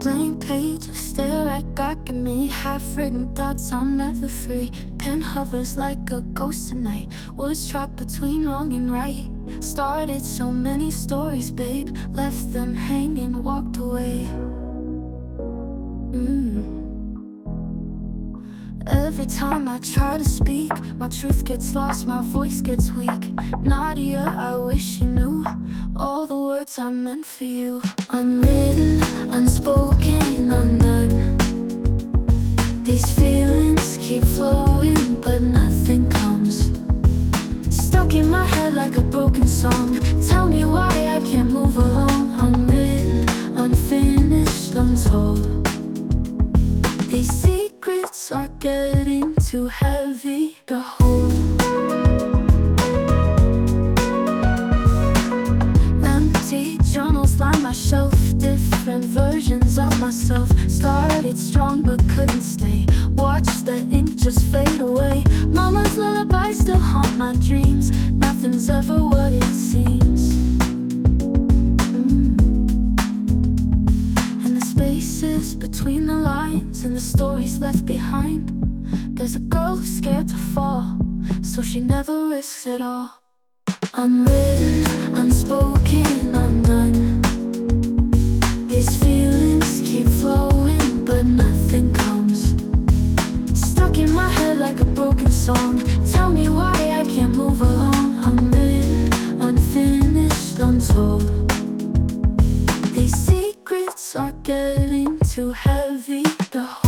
blank page, I stare at God, give me half-written thoughts, I'm never free. Pen hovers like a ghost tonight, words trapped between wrong and right. Started so many stories, babe, left them hanging, walked away. Every time I try to speak, my truth gets lost, my voice gets weak. Nadia, I wish you knew all the words I meant for you. Unwritten, unspoken, undone. These feelings keep flowing, but nothing comes. Stuck in my head like a broken song. Tell me why I can't move along. Unwritten, unfinished, untold. These secrets are getting too heavy to hold. Empty journals line my shelf, different versions of myself. Started strong but couldn't stay, watched the ink just fade away. Mama's lullabies still haunt my dreams, nothing's ever what it seems. Spaces between the lines and the stories left behind. There's a girl who's scared to fall, so she never risks it all. Unwritten, unspoken, undone. These feelings keep flowing, but nothing comes. Stuck in my head like a broken song. Tell me why I can't move along. Unwritten, unfinished, untold. These secrets are getting too heavy to hold.